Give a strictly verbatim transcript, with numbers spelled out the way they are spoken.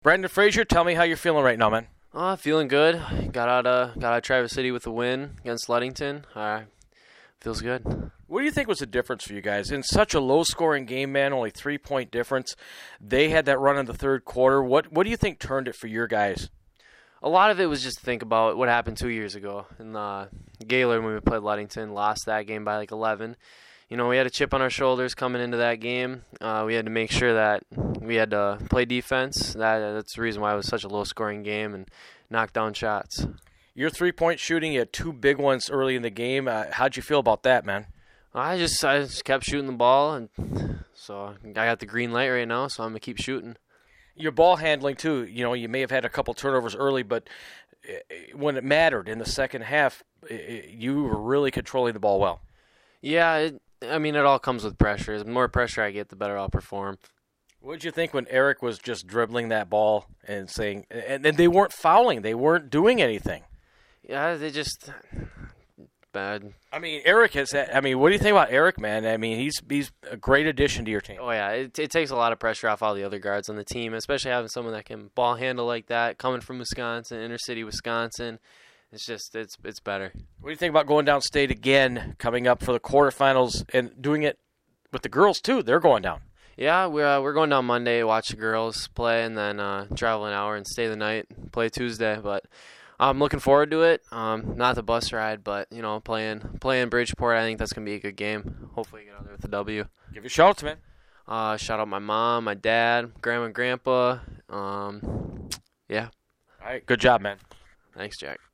Brendan Frazier, tell me how you're feeling right now, man. Uh, feeling good. Got out of got out of Traverse City with a win against Ludington. Uh, feels good. What do you think was the difference for you guys? In such a low-scoring game, man, only three-point difference. They had that run in the third quarter. What What do you think turned it for your guys? A lot of it was just to think about what happened two years ago in uh, Gaylord when we played Ludington. Lost that game by like eleven. You know, we had a chip on our shoulders coming into that game. Uh, we had to make sure that we had to play defense. That That's the reason why it was such a low-scoring game and knock down shots. Your three-point shooting, you had two big ones early in the game. Uh, how'd you feel about that, man? I just I just kept shooting the ball, and so I got the green light right now, so I'm going to keep shooting. Your ball handling, too, you know, you may have had a couple turnovers early, but when it mattered in the second half, you were really controlling the ball well. Yeah, it, I mean, it all comes with pressure. The more pressure I get, the better I'll perform. What did you think when Eric was just dribbling that ball and saying, and, and they weren't fouling, they weren't doing anything? Yeah, they just bad. I mean, Eric has. I mean, what do you think about Eric, man? I mean, he's he's a great addition to your team. Oh yeah, it it takes a lot of pressure off all the other guards on the team, especially having someone that can ball handle like that, coming from Wisconsin, inner city Wisconsin. It's just it's it's better. What do you think about going downstate again, coming up for the quarterfinals, and doing it with the girls too? They're going down. Yeah, we're uh, we're going down Monday, watch the girls play, and then uh, travel an hour and stay the night, play Tuesday. But I'm looking forward to it. Um, not the bus ride, but you know, playing playing Bridgeport, I think that's gonna be a good game. Hopefully, get out there with a W. Give your shout-outs, man. Uh, shout out my mom, my dad, grandma, and grandpa. Um, yeah. All right, good job, man. Thanks, Jack.